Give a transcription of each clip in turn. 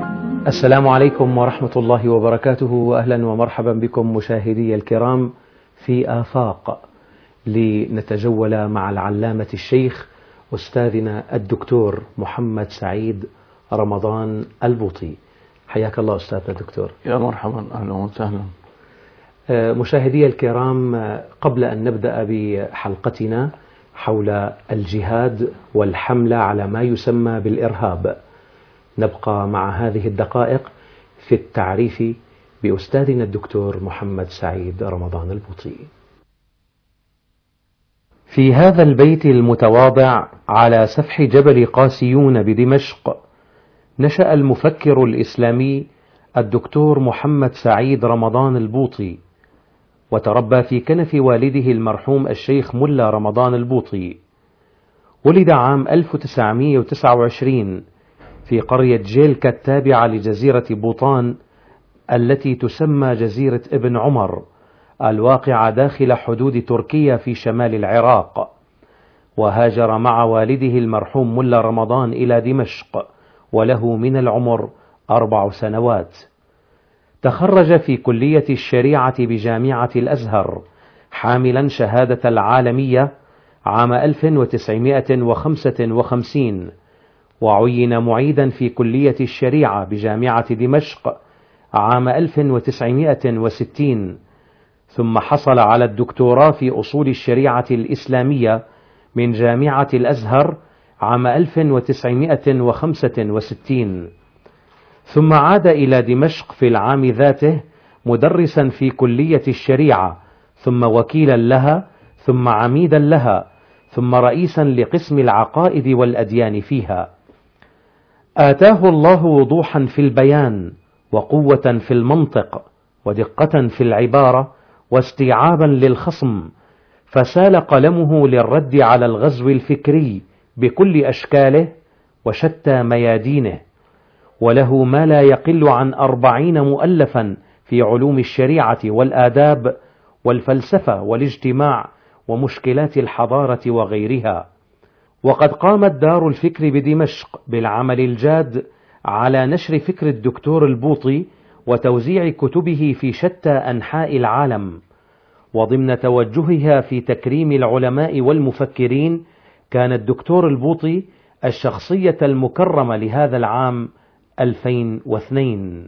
السلام عليكم ورحمة الله وبركاته، وأهلا ومرحبا بكم مشاهدي الكرام في آفاق، لنتجول مع العلامة الشيخ أستاذنا الدكتور محمد سعيد رمضان البوطي. حياك الله أستاذنا الدكتور. يا مرحبا، أهلا وسهلا. مشاهدي الكرام، قبل أن نبدأ بحلقتنا حول الجهاد والحملة على ما يسمى بالإرهاب، نبقى مع هذه الدقائق في التعريف بأستاذنا الدكتور محمد سعيد رمضان البوطي. في هذا البيت المتواضع على سفح جبل قاسيون بدمشق نشأ المفكر الإسلامي الدكتور محمد سعيد رمضان البوطي، وتربى في كنف والده المرحوم الشيخ ملا رمضان البوطي. ولد عام 1929 في قرية جيلكا التابعة لجزيرة بوطان التي تسمى جزيرة ابن عمر، الواقعة داخل حدود تركيا في شمال العراق. وهاجر مع والده المرحوم ملا رمضان إلى دمشق وله من العمر 4 سنوات. تخرج في كلية الشريعة بجامعة الأزهر حاملا شهادة العالمية عام 1955، وعين معيدا في كلية الشريعة بجامعة دمشق عام 1960، ثم حصل على الدكتوراه في أصول الشريعة الإسلامية من جامعة الأزهر عام 1965، ثم عاد إلى دمشق في العام ذاته مدرسا في كلية الشريعة، ثم وكيلا لها، ثم عميدا لها، ثم رئيسا لقسم العقائد والأديان فيها. آتاه الله وضوحا في البيان، وقوة في المنطق، ودقة في العبارة، واستيعابا للخصم، فسال قلمه للرد على الغزو الفكري بكل أشكاله وشتى ميادينه، وله ما لا يقل عن 40 مؤلفا في علوم الشريعة والآداب والفلسفة والاجتماع ومشكلات الحضارة وغيرها. وقد قامت دار الفكر بدمشق بالعمل الجاد على نشر فكر الدكتور البوطي وتوزيع كتبه في شتى أنحاء العالم. وضمن توجهها في تكريم العلماء والمفكرين كان الدكتور البوطي الشخصية المكرمة لهذا العام 2002.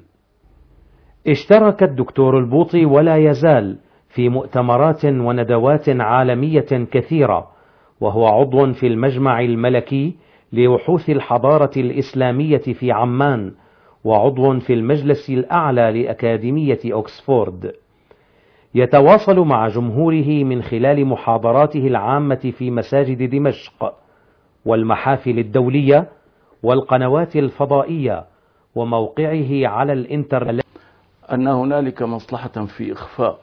اشترك الدكتور البوطي ولا يزال في مؤتمرات وندوات عالمية كثيرة، وهو عضو في المجمع الملكي لبحوث الحضارة الإسلامية في عمان، وعضو في المجلس الأعلى لأكاديمية أكسفورد. يتواصل مع جمهوره من خلال محاضراته العامة في مساجد دمشق والمحافل الدولية والقنوات الفضائية وموقعه على الإنترنت. أن هنالك مصلحة في إخفاء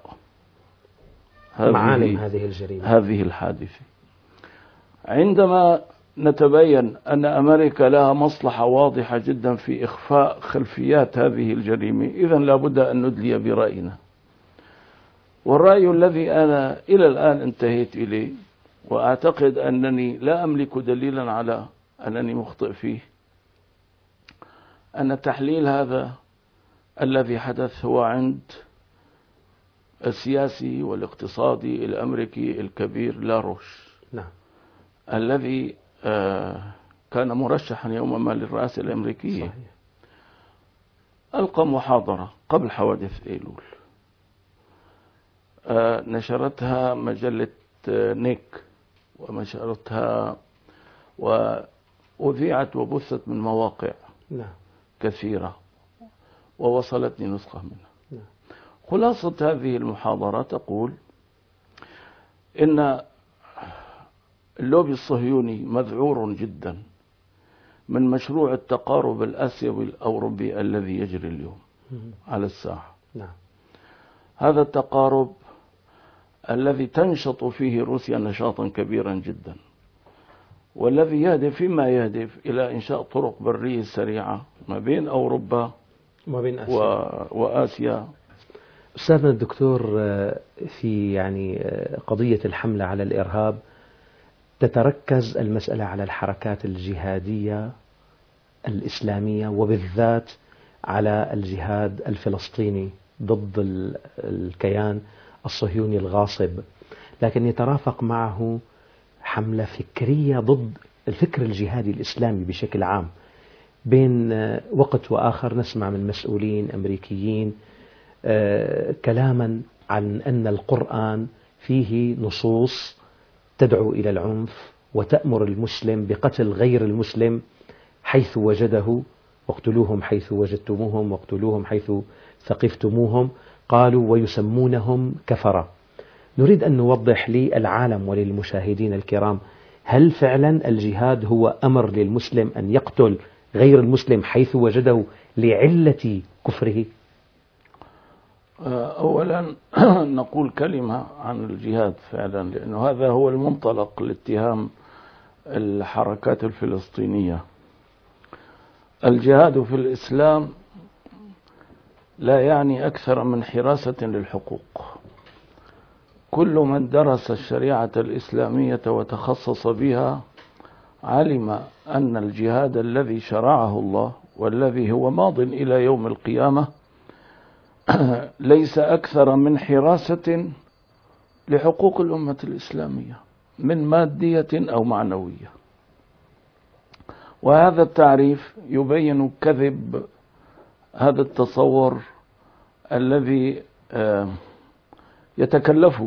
معالم هذه الجريمة، هذه الحادثة. عندما نتبين أن أمريكا لها مصلحة واضحة جدا في إخفاء خلفيات هذه الجريمة، إذن لابد أن ندلي برأينا. والرأي الذي أنا إلى الآن انتهيت إليه، وأعتقد أنني لا أملك دليلا على أنني مخطئ فيه، أن التحليل هذا الذي حدث هو عند السياسي والاقتصادي الأمريكي الكبير لاروش، الذي كان مرشحا يوما ما للرئاسة الأمريكية. صحيح. ألقى محاضرة قبل حوادث أيلول، نشرتها مجلة نيك ونشرتها وأذيعت وبثت من مواقع كثيرة، ووصلتني نسخة منها. خلاصة هذه المحاضرة تقول إن اللوبي الصهيوني مذعور جدا من مشروع التقارب الآسيوي الأوروبي الذي يجري اليوم على الساحة. هذا التقارب الذي تنشط فيه روسيا نشاطا كبيرا جدا، والذي يهدف فيما يهدف إلى إنشاء طرق برية سريعة ما بين أوروبا وما بين آسيا وآسيا. أستاذنا الدكتور، في قضية الحملة على الإرهاب تتركز المسألة على الحركات الجهادية الإسلامية، وبالذات على الجهاد الفلسطيني ضد الكيان الصهيوني الغاصب، لكن يترافق معه حملة فكرية ضد الفكر الجهادي الإسلامي بشكل عام. بين وقت وآخر نسمع من مسؤولين أمريكيين كلاما عن أن القرآن فيه نصوص تدعو إلى العنف وتأمر المسلم بقتل غير المسلم حيث وجده، واقتلوهم حيث وجدتموهم واقتلوهم حيث ثقفتموهم، قالوا ويسمونهم كفرة. نريد أن نوضح للعالم وللمشاهدين الكرام، هل فعلا الجهاد هو أمر للمسلم أن يقتل غير المسلم حيث وجده لعلة كفره؟ أولا نقول كلمة عن الجهاد فعلا، لأنه هذا هو المنطلق لاتهام الحركات الفلسطينية. الجهاد في الإسلام لا يعني أكثر من حراسة للحقوق. كل من درس الشريعة الإسلامية وتخصص بها علم أن الجهاد الذي شرعه الله والذي هو ماض إلى يوم القيامة ليس أكثر من حراسة لحقوق الأمة الإسلامية من مادية أو معنوية. وهذا التعريف يبين كذب هذا التصور الذي يتكلفه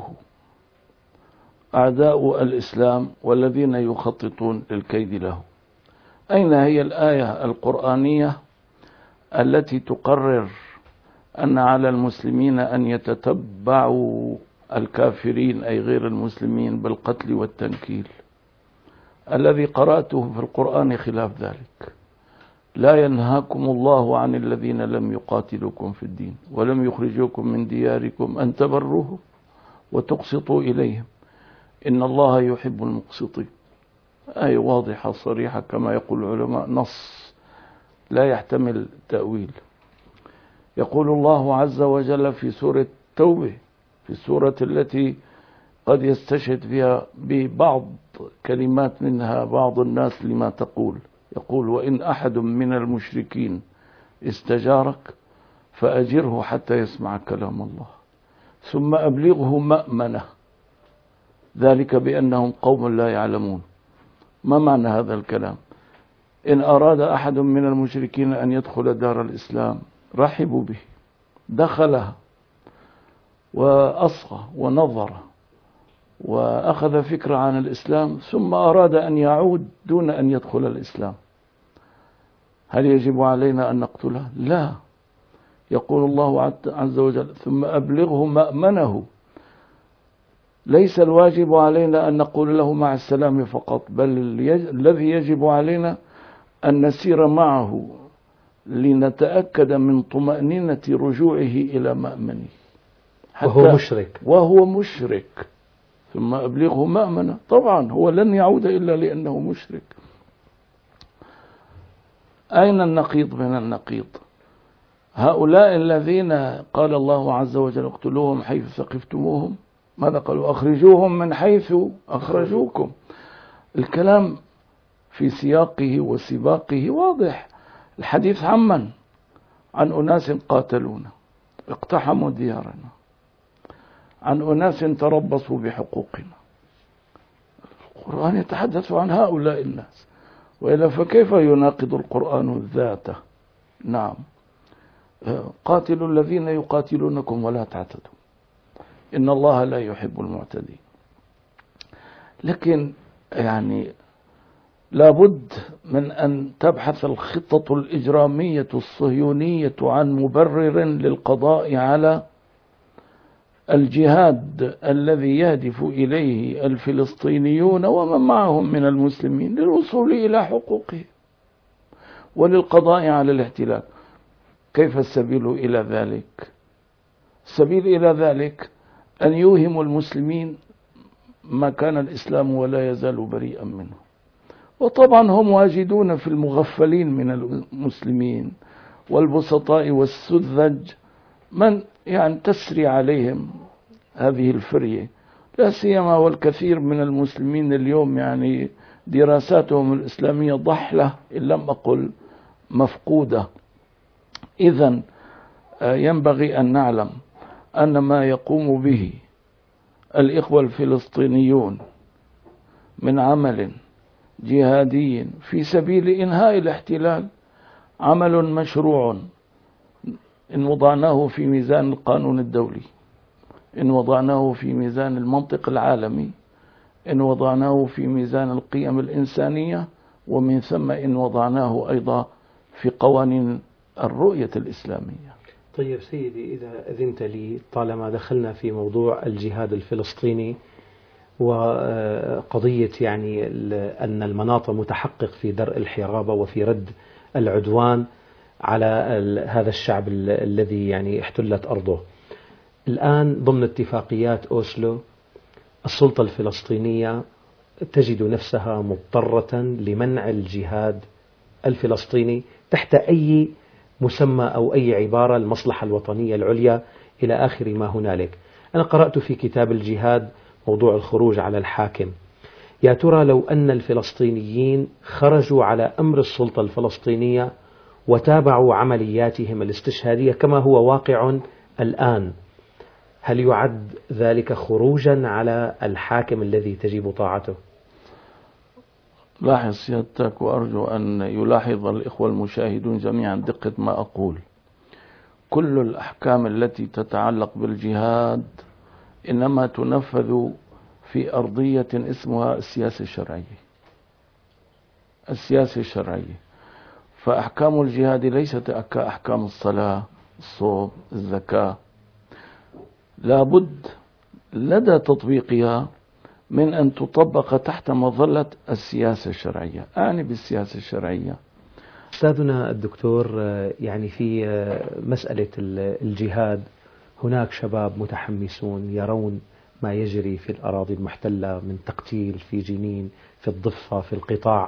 أعداء الإسلام والذين يخططون للكيد له. أين هي الآية القرآنية التي تقرر أن على المسلمين أن يتتبعوا الكافرين أي غير المسلمين بالقتل والتنكيل؟ الذي قرأته في القرآن خلاف ذلك. لا ينهاكم الله عن الذين لم يقاتلوكم في الدين ولم يخرجوكم من دياركم أن تبروهم وتقسطوا إليهم إن الله يحب المقسطين. آية واضحة صريحة كما يقول العلماء، نص لا يحتمل تأويل. يقول الله عز وجل في سورة التوبة، في السورة التي قد يستشهد فيها ببعض كلمات منها بعض الناس لما تقول، يقول وإن أحد من المشركين استجارك فأجره حتى يسمع كلام الله ثم أبلغه مأمنه ذلك بأنهم قوم لا يعلمون. ما معنى هذا الكلام؟ إن أراد أحد من المشركين أن يدخل دار الإسلام رحبوا به، دخلها وأصغى ونظر وأخذ فكرة عن الإسلام ثم أراد أن يعود دون أن يدخل الإسلام، هل يجب علينا أن نقتله؟ لا. يقول الله عز وجل ثم أبلغه مأمنه. ليس الواجب علينا أن نقول له مع السلام فقط، بل الذي يجب علينا أن نسير معه لنتأكد من طمأنينة رجوعه إلى مأمنه وهو مشرك. ثم أبلغه مأمنه، طبعا هو لن يعود إلا لأنه مشرك. أين النقيض من النقيض؟ هؤلاء الذين قال الله عز وجل اقتلوهم حيث ثقفتموهم، ماذا قالوا؟ أخرجوهم من حيث أخرجوكم. الكلام في سياقه وسباقه واضح. الحديث عمن؟ عن أناس قاتلونا اقتحموا ديارنا، عن أناس تربصوا بحقوقنا. القرآن يتحدث عن هؤلاء الناس، وإلا فكيف يناقض القرآن ذاته؟ نعم، قاتلوا الذين يقاتلونكم ولا تعتدوا إن الله لا يحب المعتدين. لكن يعني لابد من أن تبحث الخطة الإجرامية الصهيونية عن مبرر للقضاء على الجهاد الذي يهدف إليه الفلسطينيون ومن معهم من المسلمين للوصول إلى حقوقهم وللقضاء على الاحتلال. كيف السبيل إلى ذلك؟ السبيل إلى ذلك أن يوهم المسلمين ما كان الإسلام ولا يزال بريئا منه. وطبعا هم واجدون في المغفلين من المسلمين والبسطاء والسذج من يعني تسري عليهم هذه الفرية، لا سيما والكثير من المسلمين اليوم يعني دراساتهم الإسلامية ضحلة إن لم أقل مفقودة. إذن ينبغي أن نعلم أن ما يقوم به الإخوة الفلسطينيون من عمل جهادي في سبيل إنهاء الاحتلال عمل مشروع إن وضعناه في ميزان القانون الدولي، إن وضعناه في ميزان المنطق العالمي، إن وضعناه في ميزان القيم الإنسانية، ومن ثم إن وضعناه أيضا في قوانين الرؤية الإسلامية. طيب سيدي، إذا أذنت لي، طالما دخلنا في موضوع الجهاد الفلسطيني وقضية يعني أن المناط متحقق في درء الحرابة وفي رد العدوان على هذا الشعب الذي يعني احتلت أرضه، الآن ضمن اتفاقيات أوسلو السلطة الفلسطينية تجد نفسها مضطرة لمنع الجهاد الفلسطيني تحت أي مسمى أو أي عبارة، المصلحة الوطنية العليا إلى آخر ما هنالك. أنا قرأت في كتاب الجهاد موضوع الخروج على الحاكم. يا ترى لو أن الفلسطينيين خرجوا على أمر السلطة الفلسطينية وتابعوا عملياتهم الاستشهادية كما هو واقع الآن، هل يعد ذلك خروجا على الحاكم الذي تجب طاعته؟ لاحظ سيادتك، وأرجو أن يلاحظ الإخوة المشاهدون جميعا دقة ما أقول. كل الأحكام التي تتعلق بالجهاد إنما تنفذ في أرضية اسمها السياسة الشرعية. السياسة الشرعية، فأحكام الجهاد ليست كأحكام الصلاة، الصوم، الزكاة. لابد لدى تطبيقها من أن تطبق تحت مظلة السياسة الشرعية. أعني بالسياسة الشرعية أستاذنا الدكتور، يعني في مسألة الجهاد هناك شباب متحمسون يرون ما يجري في الأراضي المحتلة من تقتيل في جنين، في الضفة، في القطاع،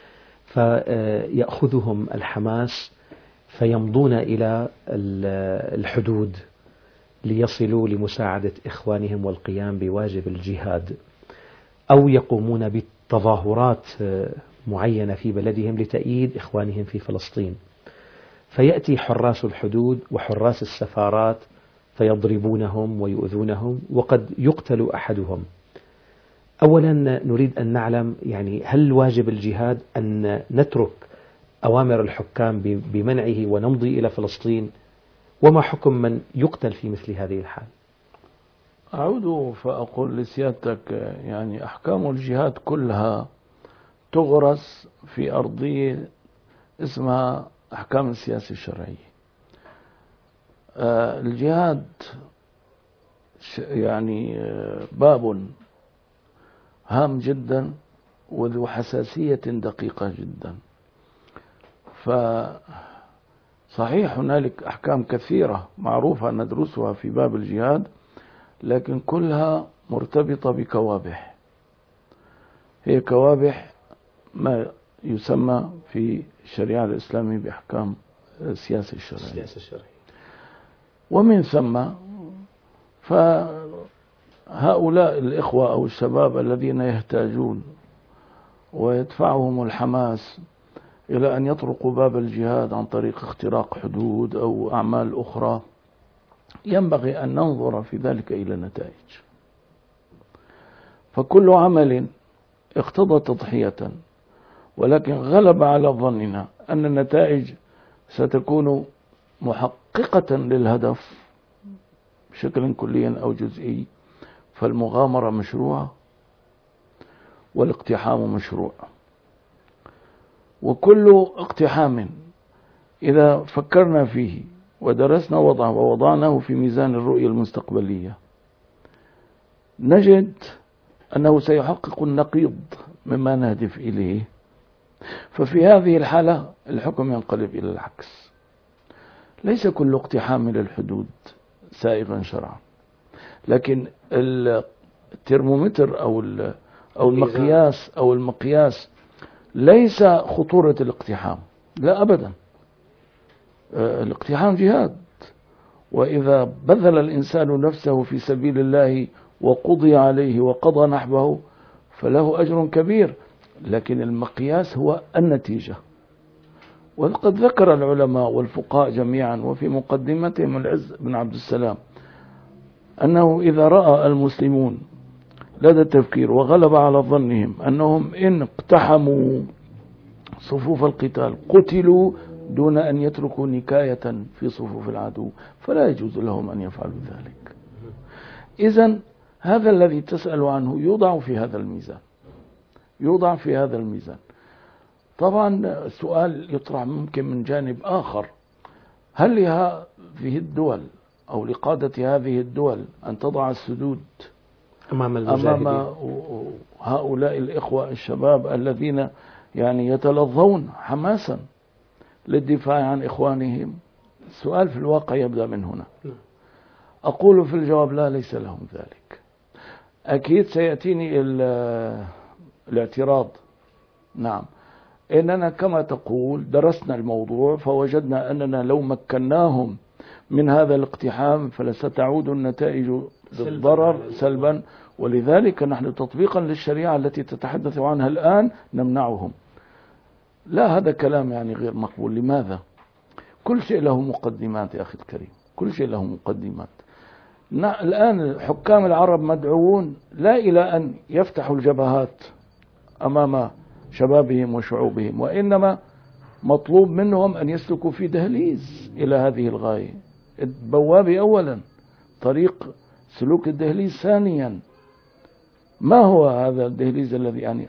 فيأخذهم الحماس فيمضون إلى الحدود ليصلوا لمساعدة إخوانهم والقيام بواجب الجهاد، أو يقومون بتظاهرات معينة في بلدهم لتأييد إخوانهم في فلسطين، فيأتي حراس الحدود وحراس السفارات فيضربونهم ويؤذونهم وقد يقتل أحدهم. أولا نريد أن نعلم يعني هل واجب الجهاد أن نترك أوامر الحكام بمنعه ونمضي إلى فلسطين؟ وما حكم من يقتل في مثل هذه الحال؟ أعود فأقول لسيادتك يعني أحكام الجهاد كلها تغرس في أرضية اسمها أحكام السياسة الشرعية. الجهاد يعني باب هام جدا وذو حساسية دقيقة جدا. فصحيح هنالك أحكام كثيرة معروفة ندرسها في باب الجهاد، لكن كلها مرتبطة بكوابح، هي كوابح ما يسمى في الشريعة الإسلامية بأحكام السياسة الشرعية. ومن ثم فهؤلاء الإخوة أو الشباب الذين يحتاجون ويدفعهم الحماس إلى أن يطرقوا باب الجهاد عن طريق اختراق حدود أو أعمال أخرى، ينبغي أن ننظر في ذلك إلى نتائج. فكل عمل اقتضى تضحية، ولكن غلب على ظننا أن النتائج ستكون محققة للهدف بشكل كلي أو جزئي، فالمغامرة مشروعة والاقتحام مشروع. وكل اقتحام إذا فكرنا فيه ودرسنا وضعه ووضعناه في ميزان الرؤية المستقبلية نجد أنه سيحقق النقيض مما نهدف إليه. ففي هذه الحالة الحكم ينقلب إلى العكس. ليس كل اقتحام للحدود سائغا شرعا، لكن الترمومتر أو المقياس ليس خطورة الاقتحام، لا أبدا. الاقتحام جهاد، وإذا بذل الإنسان نفسه في سبيل الله وقضي عليه وقضى نحبه فله أجر كبير، لكن المقياس هو النتيجة. وقد ذكر العلماء والفقهاء جميعا وفي مقدمتهم العز بن عبد السلام أنه إذا رأى المسلمون لدى التفكير وغلب على ظنهم أنهم إن اقتحموا صفوف القتال قتلوا دون أن يتركوا نكاية في صفوف العدو، فلا يجوز لهم أن يفعلوا ذلك. إذن هذا الذي تسأل عنه يوضع في هذا الميزان، يوضع في هذا الميزان. طبعا السؤال يطرح ممكن من جانب آخر، هل لهذه الدول أو لقادة هذه الدول أن تضع السدود أمام هؤلاء الإخوة الشباب الذين يعني يتلظون حماسا للدفاع عن إخوانهم؟ السؤال في الواقع يبدأ من هنا. أقول في الجواب لا، ليس لهم ذلك. أكيد سيأتيني الاعتراض. نعم، إننا كما تقول درسنا الموضوع فوجدنا أننا لو مكناهم من هذا الاقتحام فلستعود النتائج بالضرر سلبا، ولذلك نحن تطبيقا للشريعة التي تتحدث عنها الآن نمنعهم. لا، هذا كلام يعني غير مقبول. لماذا؟ كل شيء له مقدمات يا أخي الكريم، كل شيء له مقدمات. الآن حكام العرب مدعوون لا إلى أن يفتحوا الجبهات أمام شبابهم وشعوبهم، وإنما مطلوب منهم أن يسلكوا في دهليز إلى هذه الغاية. البوابة أولا، طريق سلوك الدهليز ثانيا. ما هو هذا الدهليز الذي يعني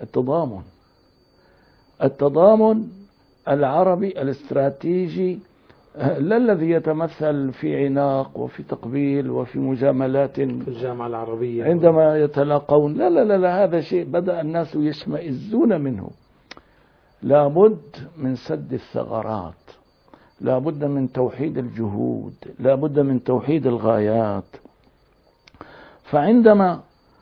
التضامن العربي الاستراتيجي، لا الذي يتمثل في عناق وفي تقبيل وفي مجاملات في الجامعة العربية عندما يتلاقون. لا لا لا, لا، هذا شيء بدأ الناس يشمئزون منه. لابد من سد الثغرات، لابد من توحيد الجهود، لابد من توحيد الغايات. فعندما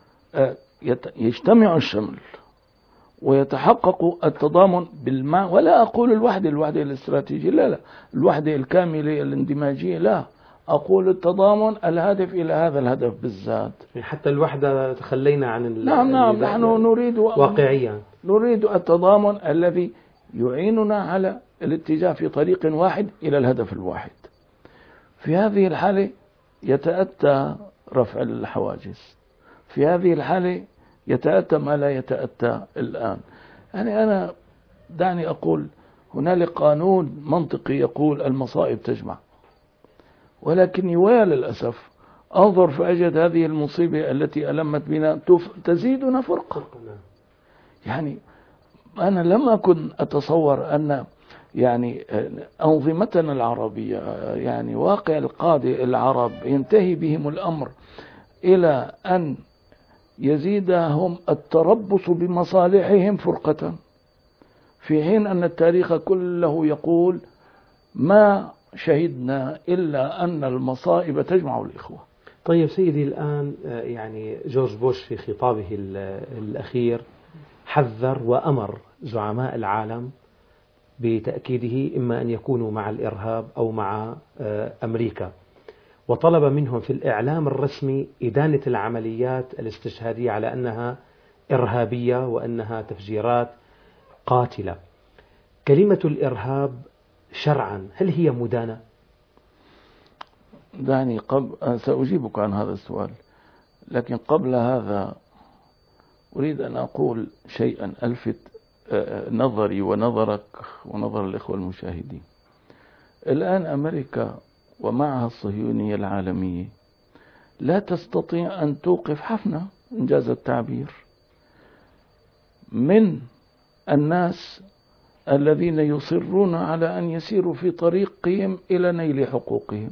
يجتمع الشمل ويتحقق التضامن بالمعنى، ولا أقول الوحدة الاستراتيجية، لا، الوحدة الكاملة الاندماجية، لا، أقول التضامن الهادف إلى هذا الهدف بالذات. حتى الوحدة تخلينا عن نعم، نحن نريد واقعيا نريد التضامن الذي يعيننا على الاتجاه في طريق واحد إلى الهدف الواحد. في هذه الحالة يتأتى رفع الحواجز، في هذه الحالة يتأتى ما لا يتأتى الآن. يعني أنا دعني أقول هنالك قانون منطقي يقول المصائب تجمع، ولكني ويا للأسف أنظر فأجد هذه المصيبة التي ألمت بنا تزيدنا فرقة. يعني أنا لم أكن أتصور أن يعني أنظمتنا العربية، يعني واقع القادة العرب ينتهي بهم الأمر إلى أن يزيدهم التربص بمصالحهم فرقة، في حين أن التاريخ كله يقول ما شهدنا إلا أن المصائب تجمع الإخوة. طيب سيدي، الآن يعني جورج بوش في خطابه الأخير حذر وأمر زعماء العالم بتأكيده إما أن يكونوا مع الإرهاب أو مع أمريكا، وطلب منهم في الإعلام الرسمي إدانة العمليات الاستشهادية على أنها إرهابية وأنها تفجيرات قاتلة. كلمة الإرهاب شرعا هل هي مدانة؟ دعني سأجيبك عن هذا السؤال، لكن قبل هذا أريد أن أقول شيئا ألفت نظري ونظرك ونظر الإخوة المشاهدين. الآن أمريكا ومعها الصهيونية العالمية لا تستطيع أن توقف حفنة إنجاز التعبير من الناس الذين يصرون على أن يسيروا في طريقهم إلى نيل حقوقهم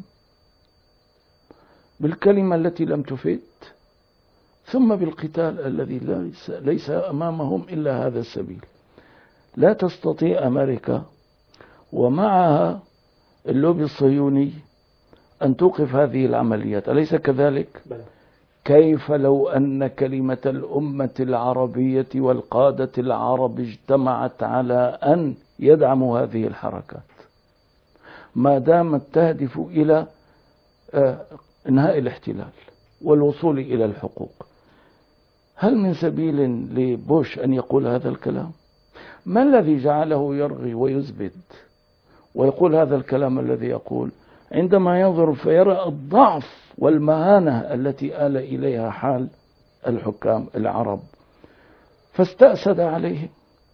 بالكلمة التي لم تفيد، ثم بالقتال الذي ليس أمامهم إلا هذا السبيل. لا تستطيع أمريكا ومعها اللوبي الصهيوني أن توقف هذه العمليات، أليس كذلك؟ كيف لو أن كلمة الأمة العربية والقادة العرب اجتمعت على أن يدعموا هذه الحركات ما دامت تهدف إلى إنهاء الاحتلال والوصول إلى الحقوق؟ هل من سبيل لبوش أن يقول هذا الكلام؟ ما الذي جعله يرغي ويزبد ويقول هذا الكلام الذي يقول عندما ينظر فيرى الضعف والمهانة التي آل إليها حال الحكام العرب، فاستأسد عليهم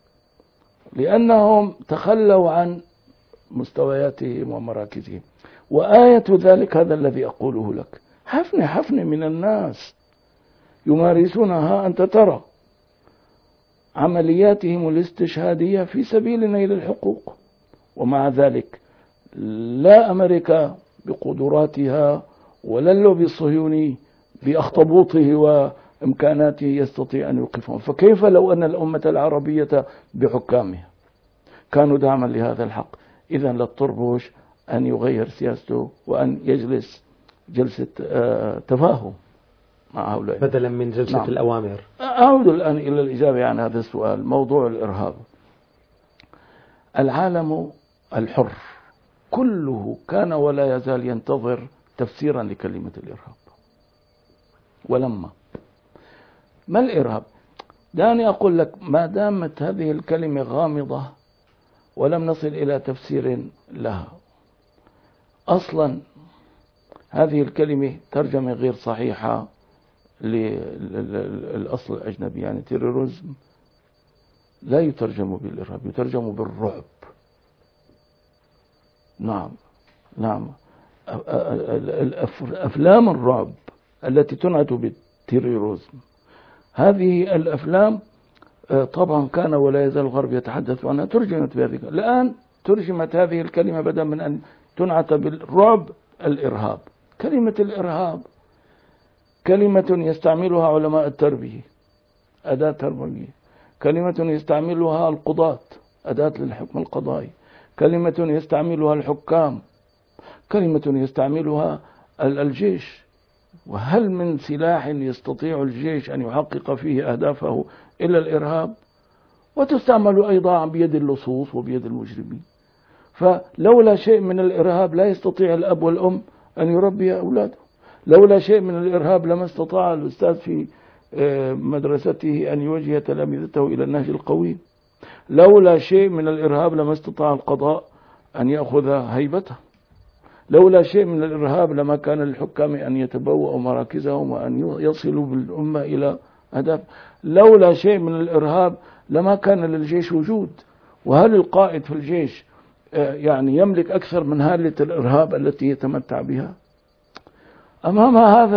لأنهم تخلوا عن مستوياتهم ومراكزهم. وآية ذلك هذا الذي أقوله لك، حفنة من الناس يمارسونها، أنت ترى عملياتهم الاستشهادية في سبيل نيل الحقوق، ومع ذلك لا أمريكا بقدراتها ولا اللوبي الصهيوني بأخطبوطه وإمكاناته يستطيع أن يوقفهم. فكيف لو أن الأمة العربية بحكامها كانوا دعما لهذا الحق؟ إذن للطربوش أن يغير سياسته وأن يجلس جلسة تفاهم مع هؤلاء بدلا من جلسة نعم. الأوامر. أعود الآن إلى الإجابة عن هذا السؤال، موضوع الإرهاب. العالم الحر كله كان ولا يزال ينتظر تفسيرا لكلمة الإرهاب. ولما ما الإرهاب؟ دعني أقول لك، ما دامت هذه الكلمة غامضة ولم نصل إلى تفسير لها، أصلا هذه الكلمة ترجمة غير صحيحة للأصل الأجنبي. يعني تيروريزم لا يترجم بالإرهاب، يترجم بالرعب. نعم أفلام الرعب التي تنعت بالتيروريزم، هذه الأفلام طبعا كان ولا يزال الغرب يتحدث عنها، ترجمت بهذه. الآن ترجمت هذه الكلمة بدلا من أن تنعت بالرعب الإرهاب. كلمة الإرهاب كلمة يستعملها علماء التربية، أداة تربوية. كلمة يستعملها القضاة، أداة للحكم القضائي. كلمة يستعملها الحكام. كلمة يستعملها الجيش. وهل من سلاح يستطيع الجيش أن يحقق فيه أهدافه إلا الإرهاب؟ وتستعمل أيضا بيد اللصوص وبيد المجرمين. فلولا شيء من الإرهاب لا يستطيع الأب والأم أن يربي أولاده. لولا شيء من الإرهاب لما استطاع الأستاذ في مدرسته أن يوجه تلاميذته إلى النهج القويم. لولا شيء من الإرهاب لما استطاع القضاء أن يأخذ هيبته. لولا شيء من الإرهاب لما كان للحكام أن يتبوأوا مراكزهم وأن يصلوا بالأمة إلى أهداف. لولا شيء من الإرهاب لما كان للجيش وجود. وهل القائد في الجيش يعني يملك أكثر من هالة الإرهاب التي يتمتع بها؟ أمام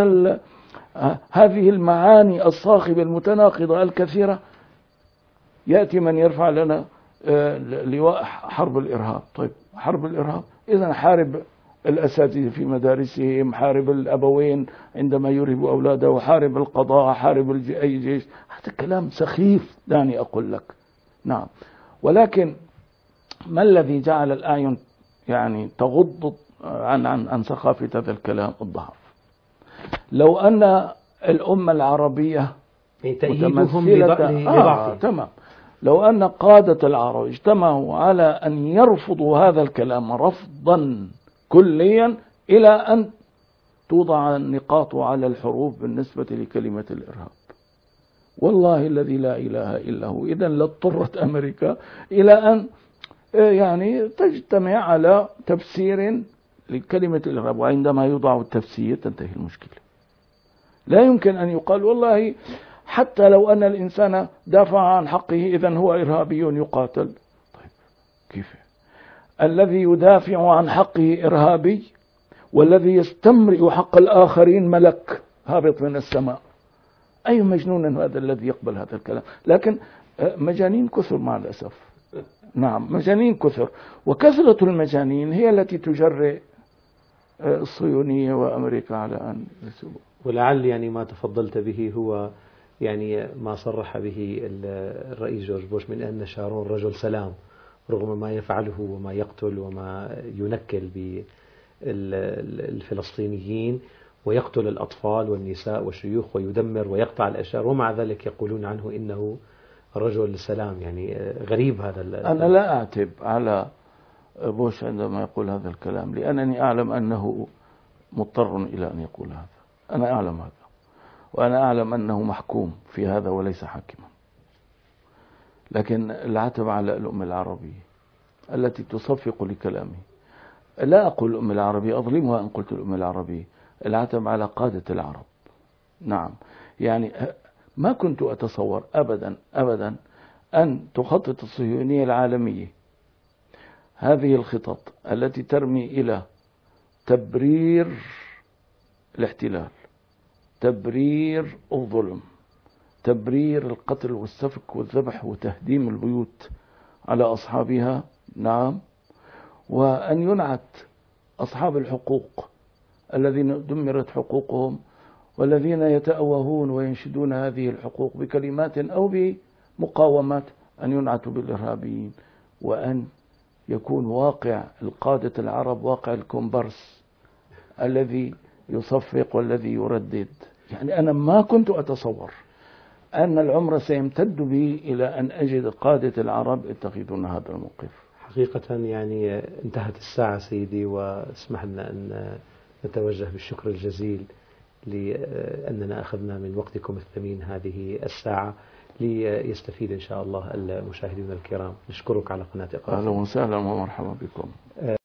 هذه المعاني الصاخبة المتناقضة الكثيرة يأتي من يرفع لنا لواء حرب الإرهاب. طيب حرب الإرهاب، إذن حارب الأساتذة في مدارسهم، حارب الأبوين عندما يرهبوا أولاده، حارب القضاء، حارب أي جيش. هذا كلام سخيف دعني أقول لك. نعم، ولكن ما الذي جعل الأعين يعني تغض عن ثقافة هذا الكلام؟ الضعف. لو أن الأمة العربية تأييدهم لبعض تمام، لو أن قادة العرب اجتمعوا على أن يرفضوا هذا الكلام رفضا كليا إلى أن توضع النقاط على الحروف بالنسبة لكلمة الإرهاب، والله الذي لا إله إلا هو، إذن لاضطرت أمريكا إلى أن يعني تجتمع على تفسير لكلمة الإرهاب. وعندما يوضع التفسير تنتهي المشكلة. لا يمكن أن يقال والله حتى لو أن الإنسان دافع عن حقه إذن هو إرهابي يقاتل. طيب كيف؟ الذي يدافع عن حقه إرهابي، والذي يستمرئ حق الآخرين ملك هابط من السماء. أي مجنون هذا الذي يقبل هذا الكلام؟ لكن مجانين كثر مع الأسف. نعم مجانين كثر، وكثرة المجانين هي التي تجرئ الصهيونية وأمريكا على أن يسووا. ولعل يعني ما تفضلت به هو يعني ما صرح به الرئيس جورج بوش من أن شارون رجل سلام، رغم ما يفعله وما يقتل وما ينكل بالفلسطينيين ويقتل الأطفال والنساء والشيوخ ويدمر ويقطع الأشجار، ومع ذلك يقولون عنه إنه رجل سلام. يعني غريب هذا. أنا لا أعتب على بوش عندما يقول هذا الكلام، لأنني أعلم أنه مضطر إلى أن يقول هذا. أنا أعلم هذا، وأنا أعلم أنه محكوم في هذا وليس حاكما. لكن العتب على الأمة العربية التي تصفق لكلامه. لا أقول الأمة العربية، أظلمها إن قلت الأمة العربية، العتب على قادة العرب. نعم، يعني ما كنت أتصور أبدا أبدا أن تخطط الصهيونية العالمية هذه الخطط التي ترمي إلى تبرير الاحتلال، تبرير الظلم، تبرير القتل والسفك والذبح وتهديم البيوت على أصحابها. نعم، وأن ينعت أصحاب الحقوق الذين دمرت حقوقهم والذين يتأوهون وينشدون هذه الحقوق بكلمات أو بمقاومات أن ينعتوا بالإرهابيين، وأن يكون واقع القادة العرب واقع الكومبارس الذي يصفق والذي يردد. يعني أنا ما كنت أتصور أن العمر سيمتد بي إلى أن أجد قادة العرب يتخذون هذا الموقف. حقيقة يعني انتهت الساعة سيدي، واسمح لنا أن نتوجه بالشكر الجزيل لأننا أخذنا من وقتكم الثمين هذه الساعة ليستفيد إن شاء الله المشاهدين الكرام. نشكرك على قناة إقرأ. أهلا وسهلا ومرحبا بكم.